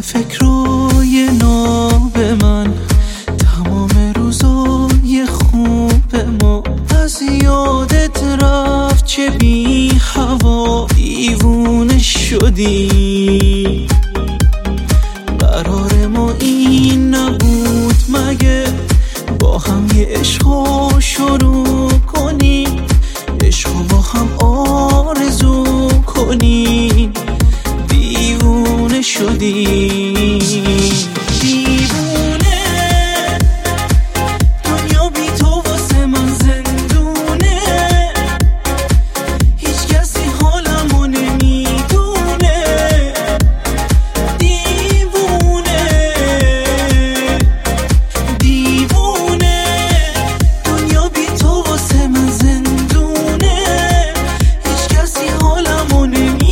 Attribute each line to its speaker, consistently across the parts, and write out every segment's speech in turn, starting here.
Speaker 1: فکرای ناب من، تمام روزای خوب ما از یادت رفت. چه بی هوا دیوونه شدی. قرار ما این نبود مگه با هم یه عشقو شروع کنیم، عشقو با هم آرزو کنیم. دیوونه شدیم، دیوونه. دنیا بی تو واسه من زندونه، هیچ کسی حالمو نمیدونه. دیوونه، دیوونه. دنیا بی تو واسه من زندونه، هیچ کسی حالمو نمیدونه.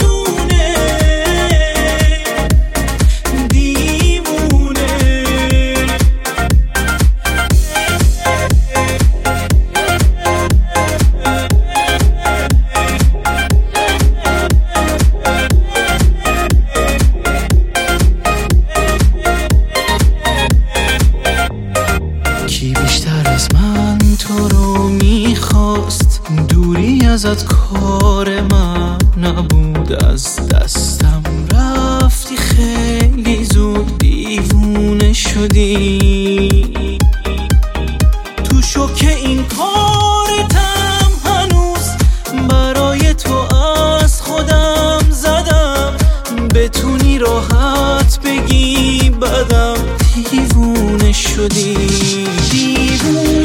Speaker 1: کی بیشتر از من تو رو میخواست؟ دوری ازت کار من نبود، از دستم رفتی خیلی زود. دیوونه شدی. تو شوک این کارتم هنوز برای تو از خودم زدم، بتونی راحت بگی بدم. دیوونه شدی، دیوونه.